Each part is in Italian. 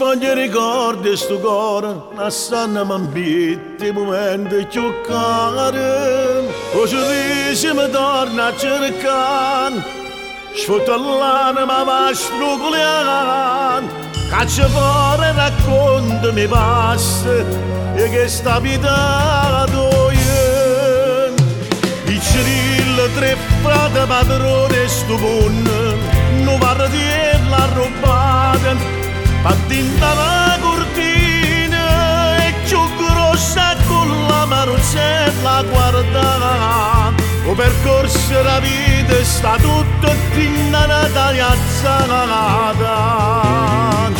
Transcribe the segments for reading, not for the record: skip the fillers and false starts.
sfoglia ricordi sto cuore, non stanno m'ambienti momenti più cari. O sorriso mi torna a cercare, sfotto l'anima ma struggolando. Caccia fuori e raccontami passa e che sta abitato io. I cirilli, tre frati padrone sto punno, non parla di la rubata, pattinta la cortina e più grossa con la marucella guardata. O percorso della vita sta tutto in una tagliazzata.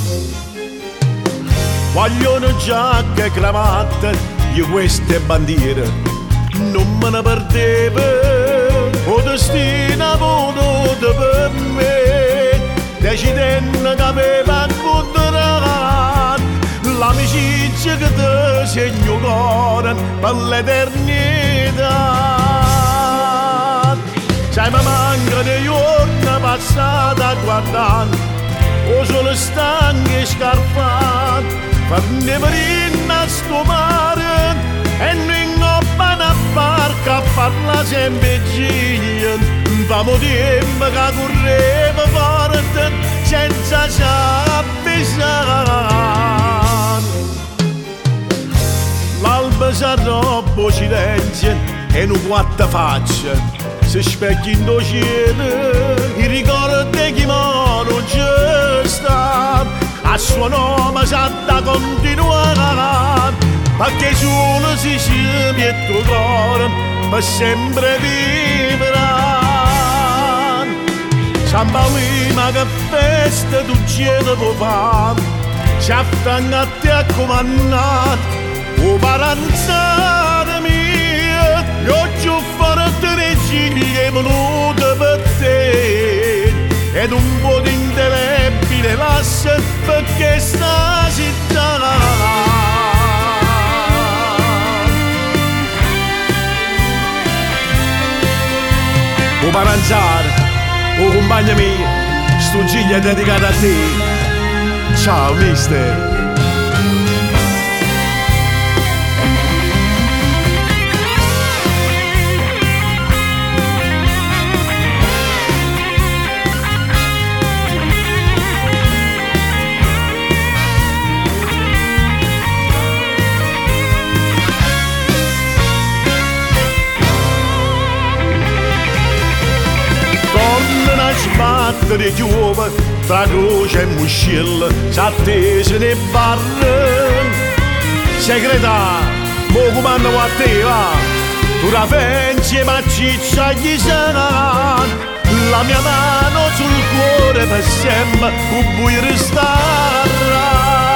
Vogliono giacche e cravatte, io queste bandiere non me ne perdevo. O destino voluto per me, decidendo che aveva incontrato l'amicizia che ti segno il cuore per l'eternità. Sai, mi manca dei giorni passati a guardare, o solo stanchi e scarpati, farne marina a sto mare, e noi in una barca a farla sempre gira. Famo tempo che correva forte, senza s'avvisare. L'alba s'arrobba silenzio e un quattro facce si specchia in do cielo, i ricordi che non c'è sta, a suo nome sa da continuare, perché solo si scende il tuo cuore per sempre vivrà. San Paolina che festa tu cielo può fare, ci affanna a te a comandare, o paranzare mia, io ci ho fatto le ciglia venute per te, ed un po' di indelebile lascia perché sta città. O paranzare, o compagna mia, sto ciglia è dedicata a te. Ciao mister. Sbattere giove tra croce e muscilla, s'attese nei bar. Segreta, mo comando a te va, tu la pensi ma ciccia gli sarà. La mia mano sul cuore per sempre, con vuoi restare.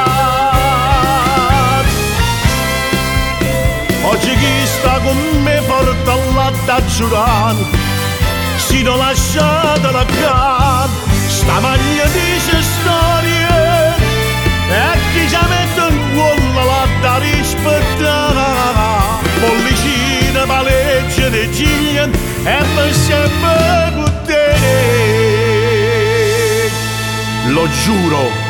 Oggi chi sta con me porta all'atta a giurare, si non lasciate la cara, sta maglia dice storie, e chi ci mette in cuore la da rispettare, pollicina, paleggia, le ciglia, e per sempre con te, lo giuro.